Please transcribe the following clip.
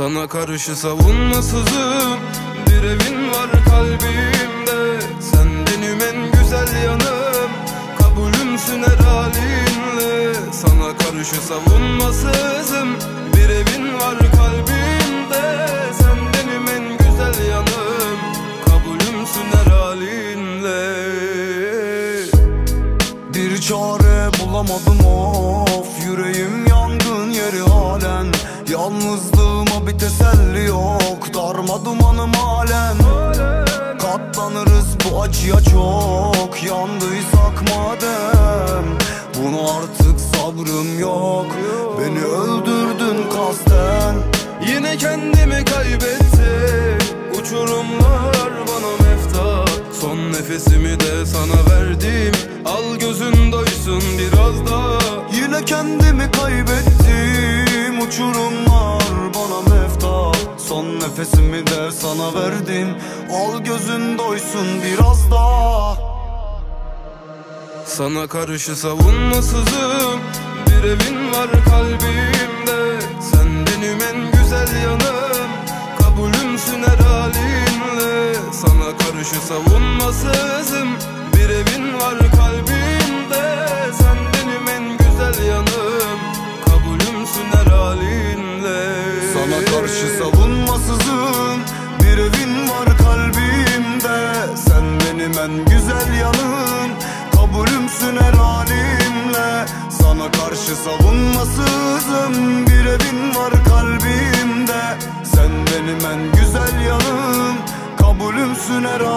Sana karşı savunmasızım. Bir evin var kalbimde, sen benim en güzel yanım. Kabulümsün her halinle. Sana karşı savunmasızım. Bir evin var kalbimde, sen benim en güzel yanım. Kabulümsün her halinle. Bir çare bulamadım of, yüreğim yangın yeri halen. Yalnızlığıma bir teselli yok, darma dumanım halen. Katlanırız bu acıya çok, yandıysak madem. Bunu artık sabrım yok, beni öldürdün kasten. Yine kendimi kaybettim, uçurumlar bana mefta. Son nefesimi de sana verdim, al gözün doysun biraz daha. Yine kendimi kaybettim, uçurumlar bana mefta. Son nefesimi de sana verdim, al gözün doysun biraz daha. Sana karşı savunmasızım. Bir evin var kalbimde, sen benim en güzel yanım. Kabulümsün her halinle. Sana karşı savunmasızım. Bir evin var kalbimde, sen benim en güzel yanım. Kabulümsün her halinle. Sana karşı savunmasızım. Bir evin var kalbimde, sen benim en güzel yanım. Kabulümsün her halimle. Sana karşı savunmasızım. Bir evin var kalbimde, sen benim en güzel yanım. Kabulümsün her